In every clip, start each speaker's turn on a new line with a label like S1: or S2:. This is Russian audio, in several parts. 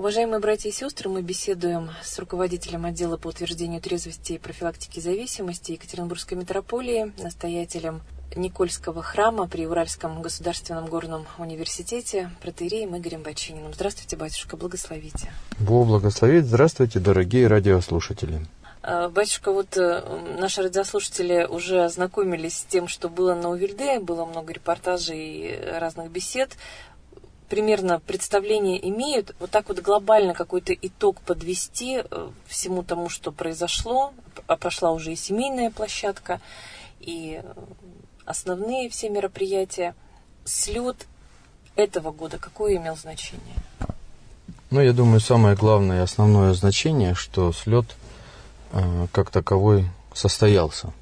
S1: Уважаемые братья и сестры, мы беседуем с руководителем отдела по утверждению трезвости и профилактике зависимости Екатеринбургской митрополии, настоятелем Никольского храма при Уральском государственном горном университете, протоиереем Игорем Бочининым. Здравствуйте, батюшка, благословите.
S2: Бог благословит. Здравствуйте, дорогие радиослушатели.
S1: Батюшка, вот наши радиослушатели уже ознакомились с тем, что было на УВИЛЬДе, было много репортажей и разных бесед. Примерно представление имеют, вот так вот глобально какой-то итог подвести всему тому, что произошло. Прошла уже и семейная площадка, и основные все мероприятия. Слет этого года какое имел значение?
S2: Я думаю, самое главное и основное значение, что слет как таковой состоялся.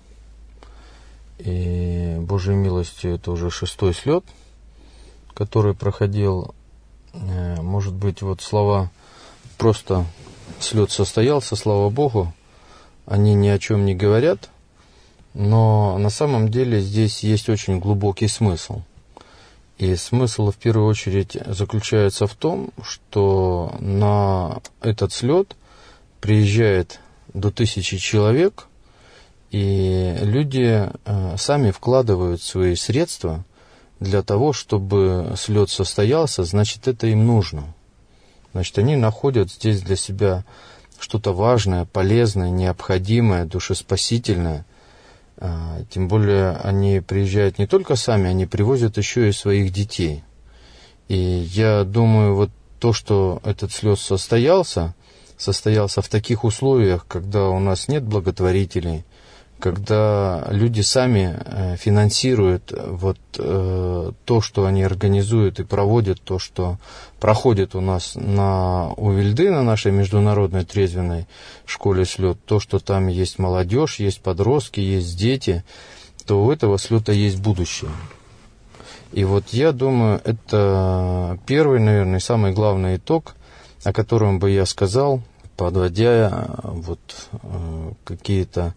S2: И Божьей милостью это уже 6-й слет, который проходил. Может быть, вот слова просто слет состоялся, слава Богу, они ни о чем не говорят, но на самом деле здесь есть очень глубокий смысл. И смысл в первую очередь заключается в том, что на этот слет приезжает до 1000 человек, и люди сами вкладывают свои средства для того, чтобы слет состоялся. Значит, это им нужно. Значит, они находят здесь для себя что-то важное, полезное, необходимое, душеспасительное. Тем более они приезжают не только сами, они привозят еще и своих детей. И я думаю, вот то, что этот слет состоялся в таких условиях, когда у нас нет благотворителей, когда люди сами финансируют то, что они организуют и проводят, то, что проходит у нас на УВИЛЬДе, на нашей международной трезвенной школе слет, то, что там есть молодежь, есть подростки, есть дети, то у этого слета есть будущее. И вот я думаю, это первый, наверное, самый главный итог, о котором бы я сказал, подводя какие-то,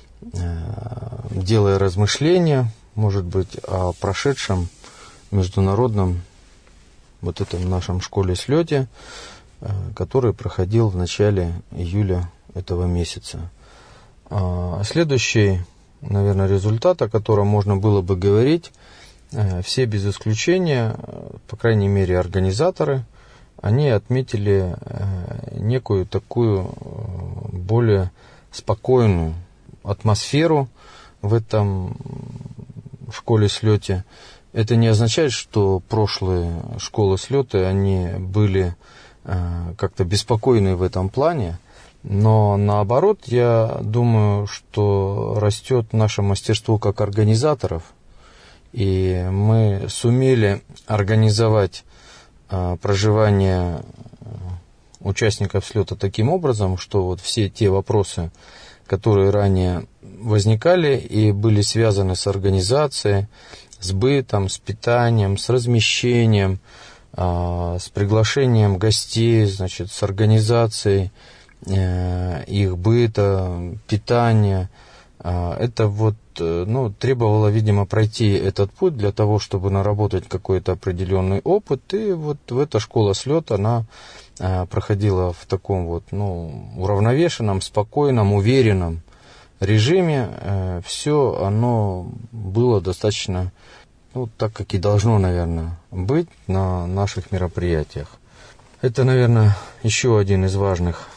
S2: делая размышления, может быть, о прошедшем международном этом нашем школе слете, который проходил в начале июля этого месяца. Следующий, наверное, результат, о котором можно было бы говорить, все без исключения, по крайней мере, организаторы, они отметили некую такую более спокойную атмосферу в этом школе-слете. Это не означает, что прошлые школы-слеты, они были как-то беспокойны в этом плане, но наоборот, я думаю, что растет наше мастерство как организаторов, и мы сумели организовать проживание участников слета таким образом, что вот все те вопросы, которые ранее возникали и были связаны с организацией, с бытом, с питанием, с размещением, с приглашением гостей, значит, с организацией их быта, питания. Это требовало, видимо, пройти этот путь для того, чтобы наработать какой-то определенный опыт. И вот в эта школа слет, она проходила в таком уравновешенном, спокойном, уверенном режиме. Все оно было достаточно, так, как и должно, наверное, быть на наших мероприятиях. Это, наверное, еще один из важных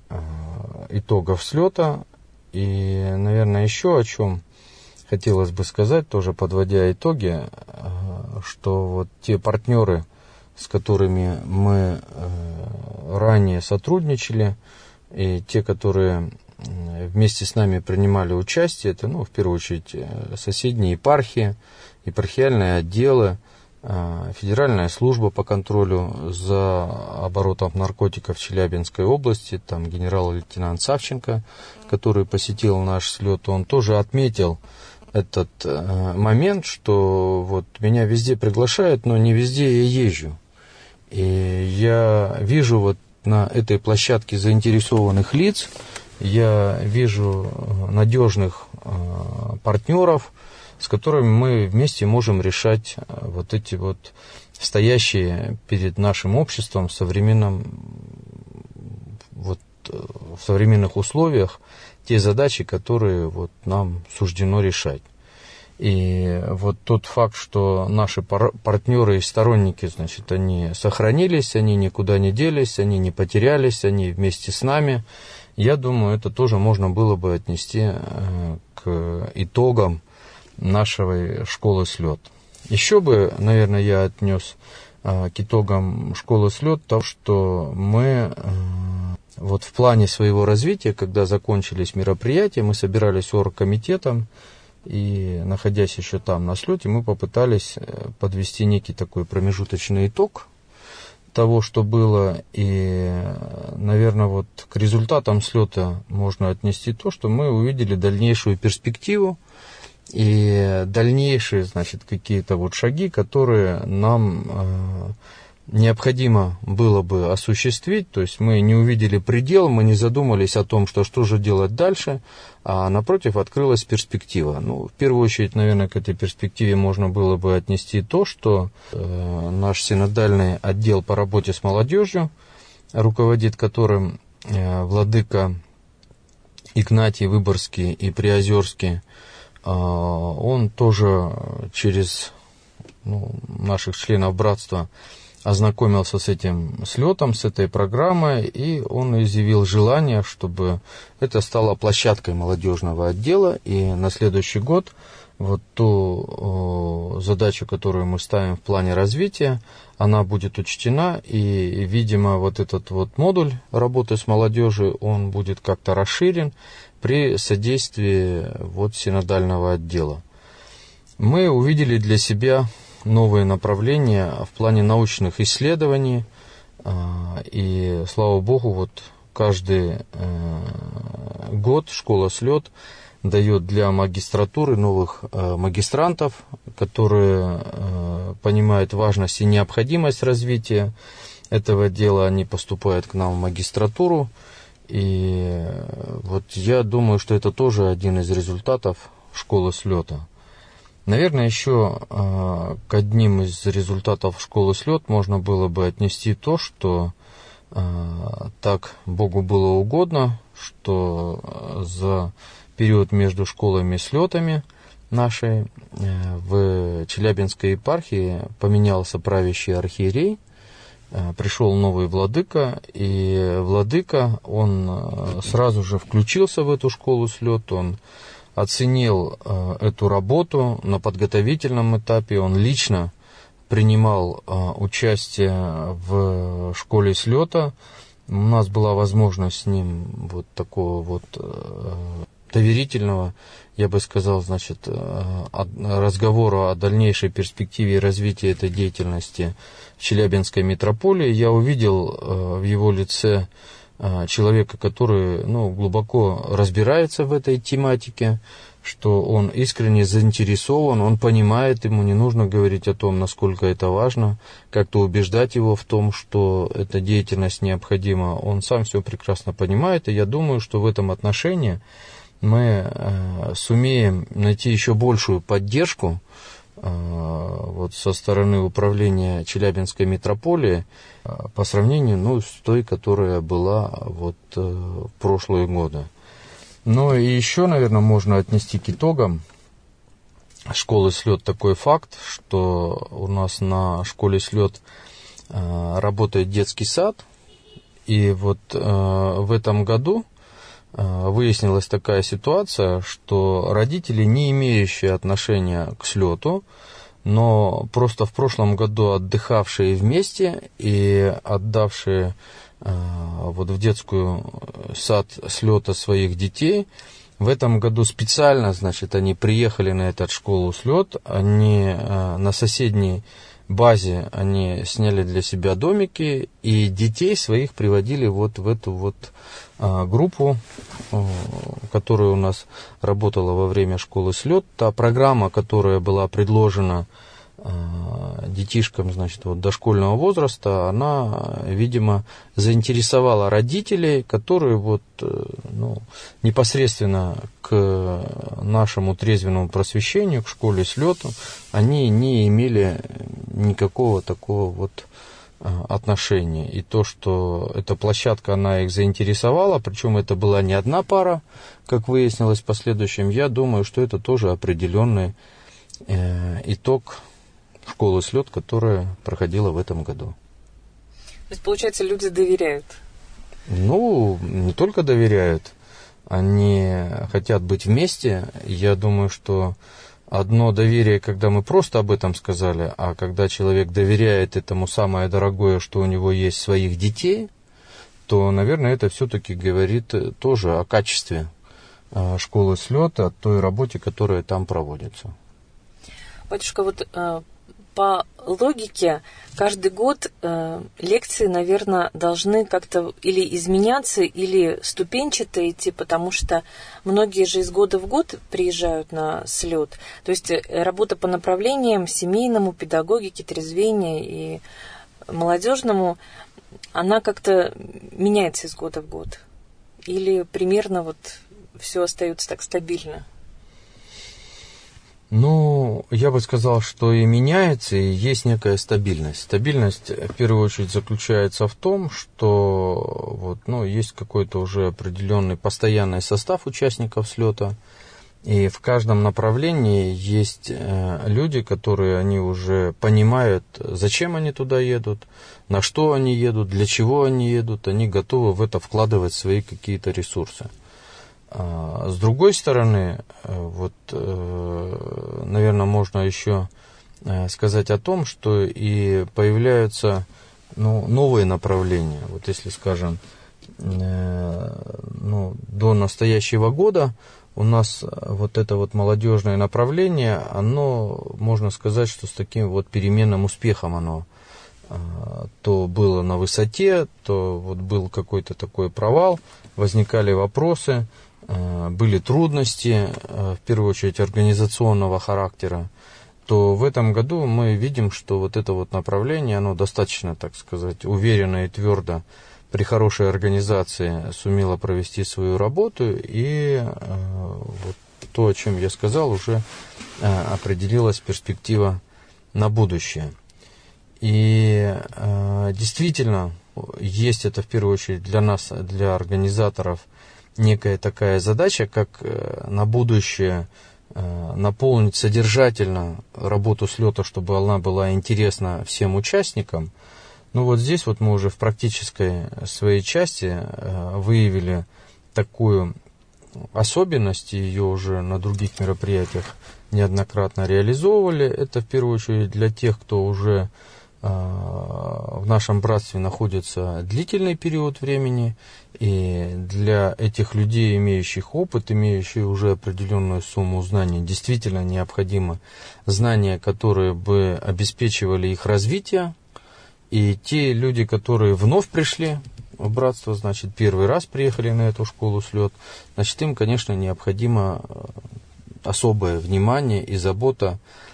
S2: итогов слета. И, наверное, еще о чем хотелось бы сказать, тоже подводя итоги, что вот те партнеры, с которыми мы ранее сотрудничали, и те, которые вместе с нами принимали участие, это, в первую очередь, соседние епархии, епархиальные отделы, Федеральная служба по контролю за оборотом наркотиков в Челябинской области, там генерал-лейтенант Савченко, который посетил наш слет, он тоже отметил этот момент, что меня везде приглашают, но не везде я езжу. И я вижу на этой площадке заинтересованных лиц, я вижу надежных партнеров, с которыми мы вместе можем решать эти стоящие перед нашим обществом, современным вот в современных условиях те задачи, которые вот нам суждено решать. И вот тот факт, что наши партнеры и сторонники, значит, они сохранились, они никуда не делись, они не потерялись, они вместе с нами, я думаю, это тоже можно было бы отнести к итогам нашей школы «Слет». Еще бы, наверное, я отнес к итогам школы «Слет» то, что мы вот в плане своего развития, когда закончились мероприятия, мы собирались оргкомитетом, и, находясь еще там на слете, мы попытались подвести некий такой промежуточный итог того, что было. И, наверное, вот к результатам слета можно отнести то, что мы увидели дальнейшую перспективу и дальнейшие, значит, какие-то вот шаги, которые нам необходимо было бы осуществить. То есть мы не увидели предел, мы не задумались о том, что же делать дальше, а напротив открылась перспектива. Ну, в первую очередь, наверное, к этой перспективе можно было бы отнести то, что наш синодальный отдел по работе с молодежью, руководит которым владыка Игнатий Выборгский и Приозерский, он тоже через наших членов братства ознакомился с этим слетом, с этой программой, и он изъявил желание, чтобы это стало площадкой молодежного отдела, и на следующий год вот ту задачу, которую мы ставим в плане развития, она будет учтена, и, видимо, вот этот вот модуль работы с молодежью, он будет как-то расширен при содействии вот синодального отдела. Мы увидели для себя новые направления в плане научных исследований, и, слава Богу, вот каждый год школа «Слет» дает для магистратуры новых магистрантов, которые понимают важность и необходимость развития этого дела. Они поступают к нам в магистратуру, и вот я думаю, что это тоже один из результатов школы «Слета». Наверное, еще к одним из результатов школы «Слет» можно было бы отнести то, что так Богу было угодно, что за период между школами и слетами нашей в Челябинской епархии поменялся правящий архиерей, пришел новый владыка, и владыка, он сразу же включился в эту школу «Слет», он оценил эту работу на подготовительном этапе, он лично принимал участие в школе «Слета». У нас была возможность с ним вот такого вот доверительного, я бы сказал, значит, разговора о дальнейшей перспективе и развитии этой деятельности в Челябинской митрополии. Я увидел в его лице человека, который глубоко разбирается в этой тематике, что он искренне заинтересован, он понимает, ему не нужно говорить о том, насколько это важно, как-то убеждать его в том, что эта деятельность необходима. Он сам все прекрасно понимает, и я думаю, что в этом отношении мы сумеем найти еще большую поддержку вот со стороны управления Челябинской митрополии по сравнению с той, которая была вот в прошлые годы. Ну и еще, наверное, можно отнести к итогам школы «Слет» такой факт, что у нас на школе «Слет» работает детский сад, и вот в этом году выяснилась такая ситуация, что родители, не имеющие отношения к слету, но просто в прошлом году отдыхавшие вместе и отдавшие вот в детскую сад слета своих детей, в этом году специально, значит, они приехали на эту школу «Слет», они на соседней базе они сняли для себя домики, и детей своих приводили вот в эту вот группу, которая у нас работала во время школы «Слет». Та программа, которая была предложена детишкам, значит, вот дошкольного возраста, она, видимо, заинтересовала родителей, которые вот, непосредственно к нашему трезвенному просвещению, к школе «Слету», они не имели никакого такого вот отношений. И то, что эта площадка, она их заинтересовала, причем это была не одна пара, как выяснилось в последующем, я думаю, что это тоже определенный итог школы «Слет», которая проходила в этом году.
S1: То есть, получается, люди доверяют?
S2: Ну, не только доверяют, они хотят быть вместе. Я думаю, что одно доверие, когда мы просто об этом сказали, а когда человек доверяет этому самое дорогое, что у него есть своих детей, то, наверное, это все-таки говорит тоже о качестве школы «Слет», о той работе, которая там проводится.
S1: Батюшка, вот по логике каждый год лекции, наверное, должны как-то или изменяться, или ступенчато идти, потому что многие же из года в год приезжают на слет. То есть работа по направлениям семейному, педагогике, трезвению и молодежному, она как-то меняется из года в год. Или примерно вот все остается так стабильно?
S2: Ну, я бы сказал, что и меняется, и есть некая стабильность. Стабильность, в первую очередь, заключается в том, что вот, есть какой-то уже определенный постоянный состав участников слета, и в каждом направлении есть люди, которые они уже понимают, зачем они туда едут, на что они едут, для чего они едут, они готовы в это вкладывать свои какие-то ресурсы. С другой стороны, наверное, можно еще сказать о том, что и появляются новые направления. Вот если, скажем, до настоящего года у нас вот это вот молодежное направление, оно, можно сказать, что с таким вот переменным успехом оно то было на высоте, то вот был какой-то такой провал, возникали вопросы, были трудности, в первую очередь организационного характера, то в этом году мы видим, что вот это вот направление, оно достаточно, так сказать, уверенно и твердо при хорошей организации сумело провести свою работу, и вот то, о чем я сказал, уже определилась перспектива на будущее. И действительно, есть это в первую очередь для нас, для организаторов, некая такая задача, как на будущее наполнить содержательно работу слета, чтобы она была интересна всем участникам. Вот здесь вот мы уже в практической своей части выявили такую особенность, ее уже на других мероприятиях неоднократно реализовывали. Это в первую очередь для тех, кто уже в нашем братстве находится длительный период времени, и для этих людей, имеющих опыт, имеющих уже определенную сумму знаний, действительно необходимо знания, которые бы обеспечивали их развитие. И те люди, которые вновь пришли в братство, значит, первый раз приехали на эту школу слет, значит, им, конечно, необходимо особое внимание и забота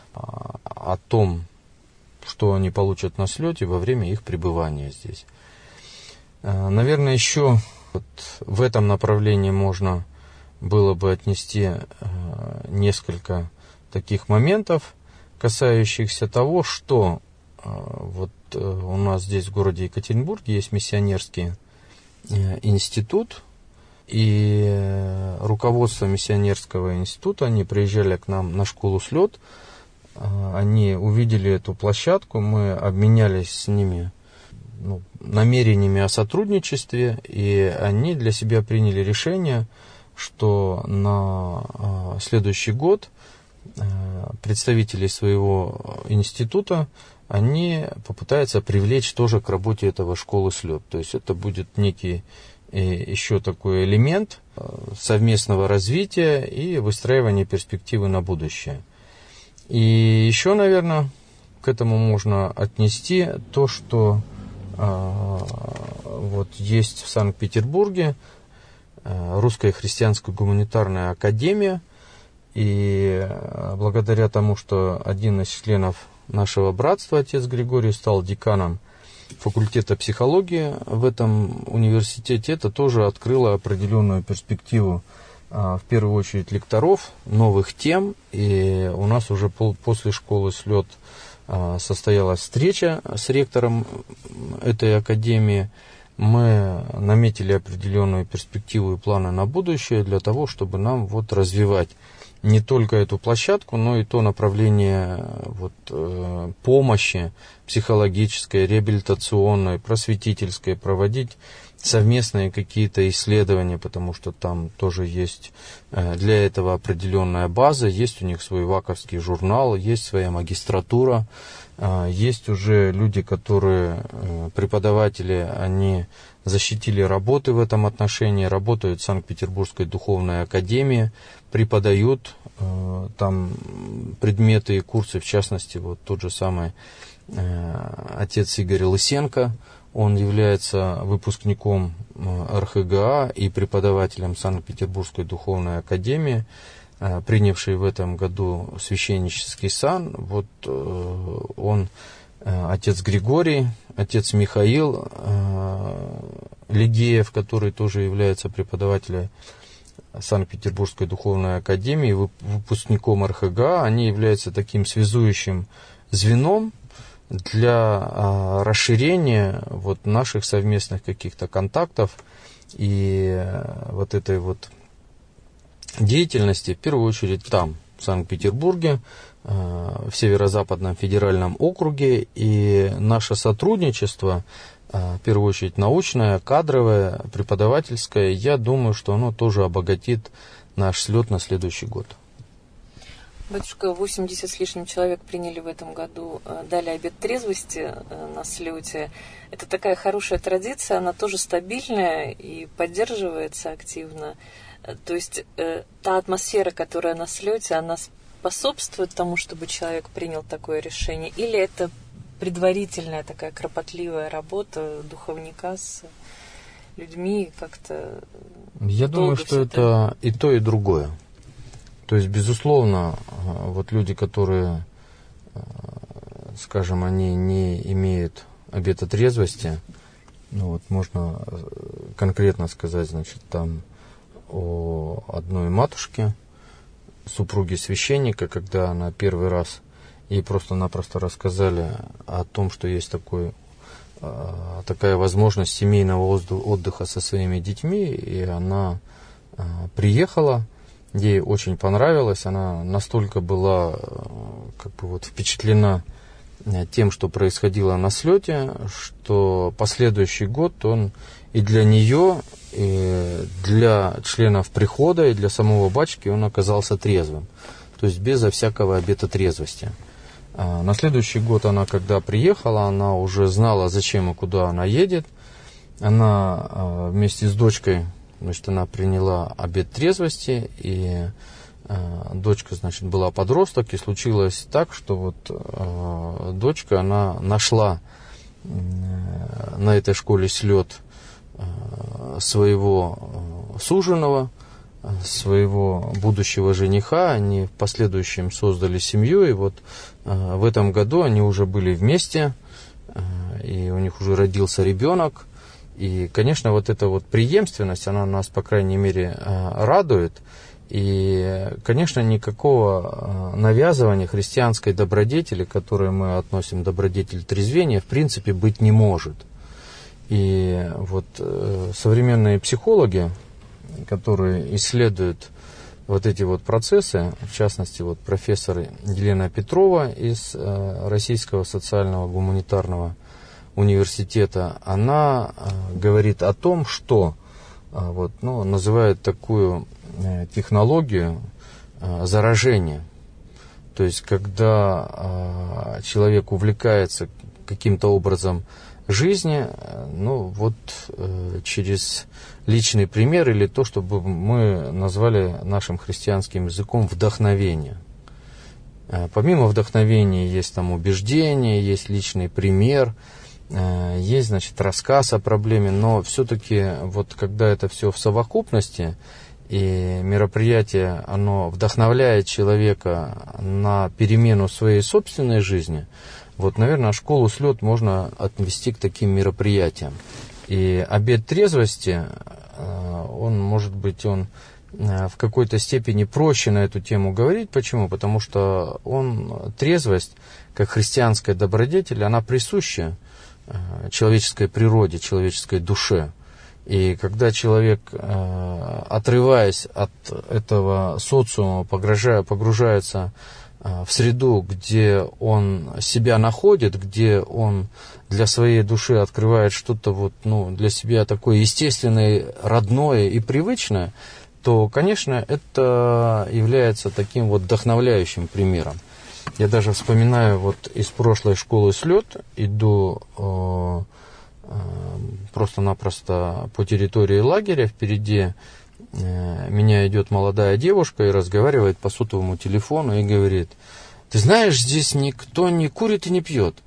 S2: о том, что они получат на слете во время их пребывания здесь. Наверное, еще в этом направлении можно было бы отнести несколько таких моментов, касающихся того, что у нас здесь в городе Екатеринбурге есть миссионерский институт, и руководство миссионерского института, они приезжали к нам на школу слет, они увидели эту площадку, мы обменялись с ними намерениями о сотрудничестве, и они для себя приняли решение, что на следующий год представители своего института они попытаются привлечь тоже к работе этого школы слет. То есть это будет некий еще такой элемент совместного развития и выстраивания перспективы на будущее. И еще, наверное, к этому можно отнести то, что есть в Санкт-Петербурге Русская христианская гуманитарная академия, и благодаря тому, что один из членов нашего братства, отец Григорий, стал деканом факультета психологии в этом университете, это тоже открыло определенную перспективу, в первую очередь, лекторов, новых тем, и у нас уже после школы слет состоялась встреча с ректором этой академии. Мы наметили определенную перспективу и планы на будущее для того, чтобы нам вот развивать не только эту площадку, но и то направление помощи психологической, реабилитационной, просветительской, проводить совместные какие-то исследования, потому что там тоже есть для этого определенная база, есть у них свой ваковский журнал, есть своя магистратура, есть уже люди, которые, преподаватели, они защитили работы в этом отношении, работают в Санкт-Петербургской духовной академии, преподают там предметы и курсы, в частности, вот тот же самый отец Игорь Лысенко, он является выпускником РХГА и преподавателем Санкт-Петербургской духовной академии, принявший в этом году священнический сан. Вот он, отец Григорий, отец Михаил Легеев, который тоже является преподавателем Санкт-Петербургской духовной академии, выпускником РХГА, они являются таким связующим звеном для расширения вот наших совместных каких-то контактов и вот этой вот деятельности, в первую очередь там, в Санкт-Петербурге, в Северо-Западном федеральном округе. И наше сотрудничество, в первую очередь научное, кадровое, преподавательское, я думаю, что оно тоже обогатит наш слет на следующий год.
S1: Батюшка, 80 с лишним человек приняли в этом году, дали обет трезвости на слете. Это такая хорошая традиция, она тоже стабильная и поддерживается активно. То есть та атмосфера, которая на слете, она способствует тому, чтобы человек принял такое решение? Или это предварительная такая кропотливая работа духовника с людьми как-то?
S2: Я думаю, что это и то, и другое. То есть, безусловно, вот люди, которые, скажем, они не имеют обета трезвости, ну вот можно конкретно сказать, значит, там о одной матушке, супруге священника, когда она первый раз, ей просто-напросто рассказали о том, что есть такая возможность семейного отдыха со своими детьми, и она приехала. Ей очень понравилось, она настолько была впечатлена тем, что происходило на слете, что последующий год он и для нее, и для членов прихода, и для самого батюшки он оказался трезвым, то есть безо всякого обета трезвости. На следующий год она, когда приехала, она уже знала, зачем и куда она едет. Она вместе с дочкой, значит, она приняла обет трезвости, и дочка, значит, была подросток, и случилось так, что вот дочка, она нашла на этой школе слет своего суженого, своего будущего жениха, они в последующем создали семью, и вот в этом году они уже были вместе, и у них уже родился ребенок. И, конечно, вот эта вот преемственность, она нас, по крайней мере, радует. И, конечно, никакого навязывания христианской добродетели, к которой мы относим добродетель трезвения, в принципе, быть не может. И вот современные психологи, которые исследуют вот эти вот процессы, в частности, вот профессор Елена Петрова из Российского социального гуманитарного университета, она говорит о том, что называют такую технологию заражения. То есть, когда человек увлекается каким-то образом жизни, через личный пример или то, что мы назвали нашим христианским языком вдохновение. Помимо вдохновения есть там убеждение, есть личный пример, есть, значит, рассказ о проблеме, но все-таки вот когда это все в совокупности, и мероприятие, оно вдохновляет человека на перемену своей собственной жизни, вот, наверное, школу слет можно отнести к таким мероприятиям. И обет трезвости, он, может быть, он в какой-то степени проще на эту тему говорить. Почему? Потому что трезвость, как христианская добродетель, она присуща человеческой природе, человеческой душе. И когда человек, отрываясь от этого социума, погружается в среду, где он себя находит, где он для своей души открывает что-то для себя такое естественное, родное и привычное, то, конечно, это является таким вдохновляющим примером. Я даже вспоминаю из прошлой школы «Слет», иду просто-напросто по территории лагеря, впереди меня идет молодая девушка и разговаривает по сотовому телефону и говорит: ты знаешь, здесь никто не курит и не пьет.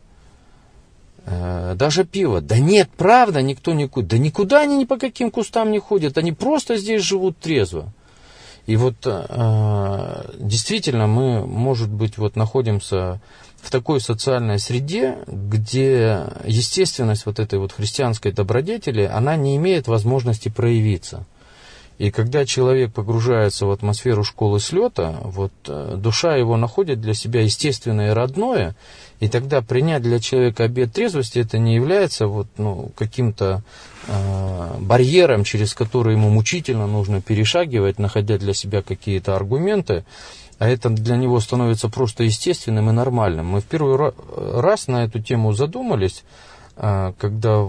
S2: Даже пиво. Да нет, правда, никто не курит. Да никуда они ни по каким кустам не ходят. Они просто здесь живут трезво. И действительно мы, может быть, находимся в такой социальной среде, где естественность этой христианской добродетели, она не имеет возможности проявиться. И когда человек погружается в атмосферу школы слета, душа его находит для себя естественное и родное, и тогда принять для человека обет трезвости это не является каким-то барьером, через который ему мучительно нужно перешагивать, находя для себя какие-то аргументы, а это для него становится просто естественным и нормальным. Мы в первый раз на эту тему задумались, когда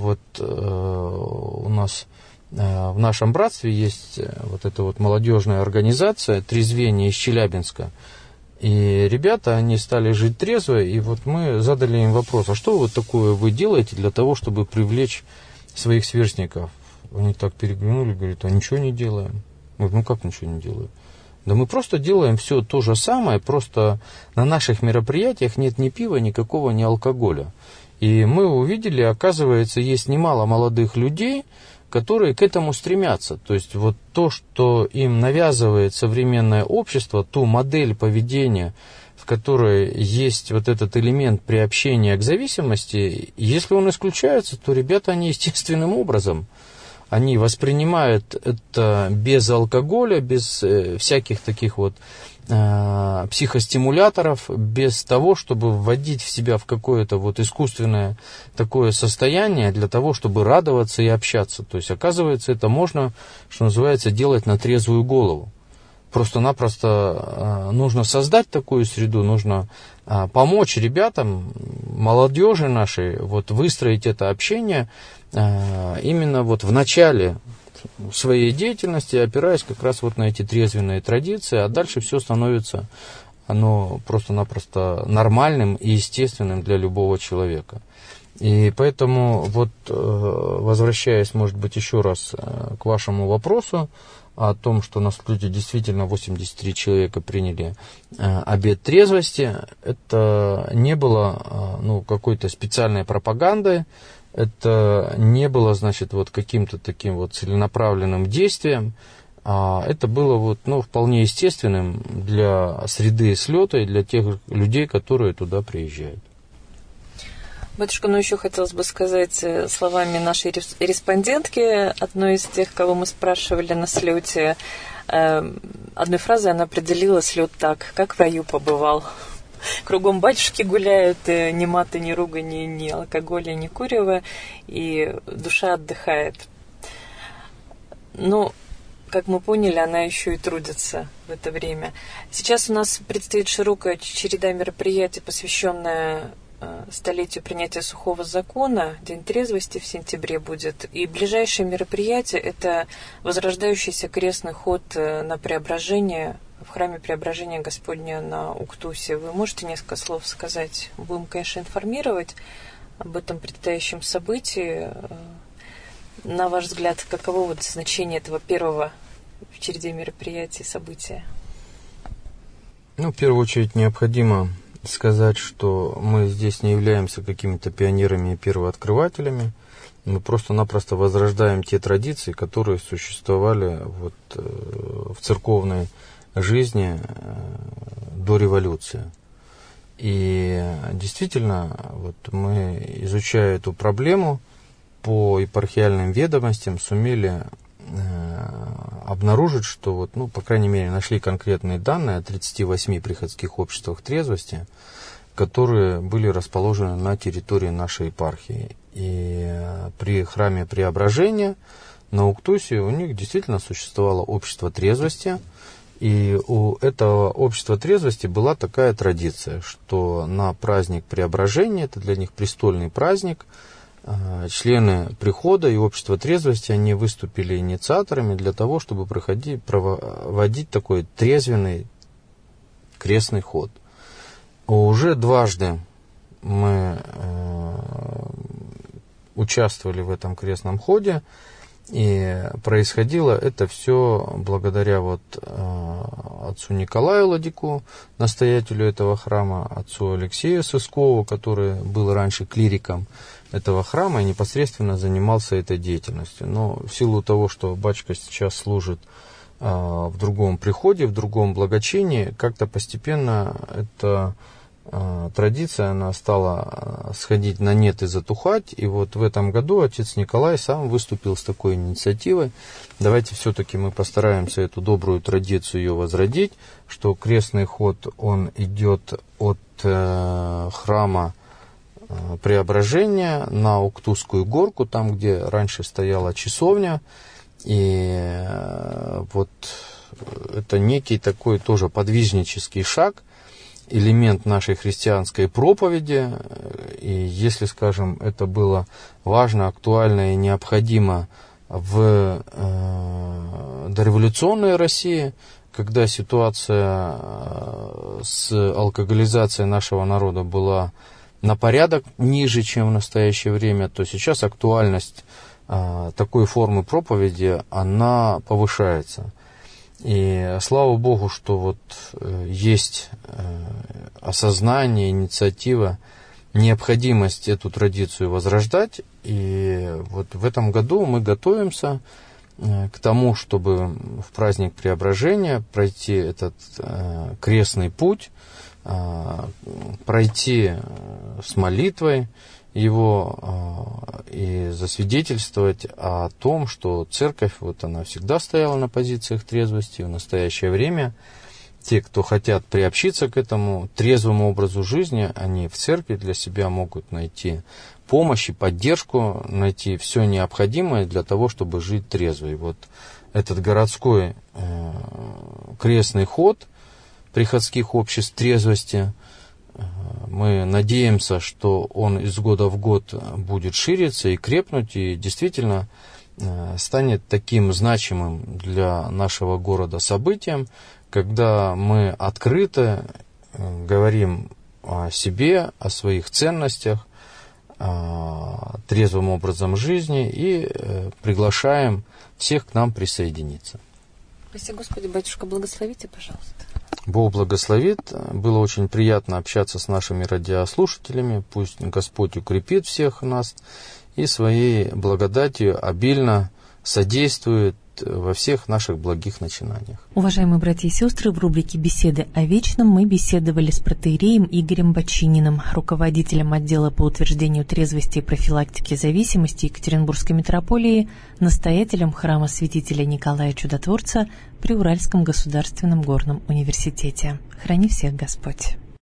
S2: у нас в нашем братстве есть эта молодежная организация «Трезвение» из Челябинска. И ребята, они стали жить трезво, и мы задали им вопрос: а что такое вы делаете для того, чтобы привлечь своих сверстников? Они так переглянули, говорят: а ничего не делаем. Мы говорим: как ничего не делаем? Да мы просто делаем все то же самое, просто на наших мероприятиях нет ни пива, никакого, ни алкоголя. И мы увидели, оказывается, есть немало молодых людей, которые к этому стремятся. То есть то, что им навязывает современное общество, ту модель поведения, в которой есть этот элемент приобщения к зависимости, если он исключается, то ребята, они естественным образом, они воспринимают это без алкоголя, без всяких таких психостимуляторов, без того, чтобы вводить в себя в какое-то искусственное такое состояние для того, чтобы радоваться и общаться. То есть, оказывается, это можно, что называется, делать на трезвую голову. Просто-напросто нужно создать такую среду, нужно помочь ребятам, молодежи нашей, выстроить это общение именно в начале своей деятельности, опираясь как раз на эти трезвенные традиции, а дальше все становится просто-напросто нормальным и естественным для любого человека. И поэтому, возвращаясь, может быть, еще раз к вашему вопросу о том, что на слете действительно 83 человека приняли обет трезвости, это не было какой-то специальной пропагандой, это не было, каким-то таким целенаправленным действием, а это было вполне естественным для среды слета и для тех людей, которые туда приезжают.
S1: Батюшка, еще хотелось бы сказать словами нашей респондентки, одной из тех, кого мы спрашивали на слете, одной фразой она определила слет так: как в раю побывал. Кругом батюшки гуляют, ни маты, ни ругани, ни алкоголя, ни курева, и душа отдыхает. Как мы поняли, она еще и трудится в это время. Сейчас у нас предстоит широкая череда мероприятий, посвященная столетию принятия сухого закона. День трезвости в сентябре будет. И ближайшее мероприятие – это возрождающийся крестный ход на Преображение, в храме Преображения Господня на Уктусе. Вы можете несколько слов сказать? Будем, конечно, информировать об этом предстоящем событии. На ваш взгляд, каково значение этого первого в череде мероприятий события?
S2: В первую очередь необходимо сказать, что мы здесь не являемся какими-то пионерами и первооткрывателями. Мы просто-напросто возрождаем те традиции, которые существовали в церковной жизни до революции. И действительно, мы, изучая эту проблему, по епархиальным ведомостям сумели обнаружить, что вот, ну, по крайней мере, нашли конкретные данные о 38 приходских обществах трезвости, которые были расположены на территории нашей епархии. И при храме Преображения на Уктусе у них действительно существовало общество трезвости. И у этого общества трезвости была такая традиция, что на праздник Преображения, это для них престольный праздник, члены прихода и общества трезвости, они выступили инициаторами для того, чтобы проводить такой трезвенный крестный ход. Уже дважды мы участвовали в этом крестном ходе, и происходило это все благодаря вот отцу Николаю Ладику, настоятелю этого храма, отцу Алексею Сыскову, который был раньше клириком этого храма и непосредственно занимался этой деятельностью. Но в силу того, что батюшка сейчас служит в другом приходе, в другом благочинии, как-то постепенно эта традиция, она стала сходить на нет и затухать. И вот в этом году отец Николай сам выступил с такой инициативой. Давайте все-таки мы постараемся эту добрую традицию ее возродить, что крестный ход, он идет от храма Преображения на Уктусскую горку, там, где раньше стояла часовня. И вот это некий такой тоже подвижнический шаг, элемент нашей христианской проповеди. И если, скажем, это было важно, актуально и необходимо в дореволюционной России, когда ситуация с алкоголизацией нашего народа была на порядок ниже, чем в настоящее время, то сейчас актуальность такой формы проповеди, она повышается. И слава Богу, что вот есть осознание, инициатива, необходимость эту традицию возрождать. И вот в этом году мы готовимся к тому, чтобы в праздник Преображения пройти этот крестный путь, пройти с молитвой его и засвидетельствовать о том, что церковь, вот она всегда стояла на позициях трезвости. В настоящее время те, кто хотят приобщиться к этому трезвому образу жизни, они в церкви для себя могут найти помощь и поддержку, найти все необходимое для того, чтобы жить трезво. И вот этот городской крестный ход приходских обществ трезвости, мы надеемся, что он из года в год будет шириться и крепнуть, и действительно станет таким значимым для нашего города событием, когда мы открыто говорим о себе, о своих ценностях, трезвым образом жизни и приглашаем всех к нам присоединиться.
S1: Спаси Господи, батюшка, благословите, пожалуйста.
S2: Бог благословит. Было очень приятно общаться с нашими радиослушателями. Пусть Господь укрепит всех нас и своей благодатью обильно содействует во всех наших благих начинаниях.
S3: Уважаемые братья и сестры, в рубрике «Беседы о вечном» мы беседовали с протоиереем Игорем Бочининым, руководителем отдела по утверждению трезвости и профилактике зависимости Екатеринбургской митрополии, настоятелем храма святителя Николая Чудотворца при Уральском государственном горном университете. Храни всех Господь!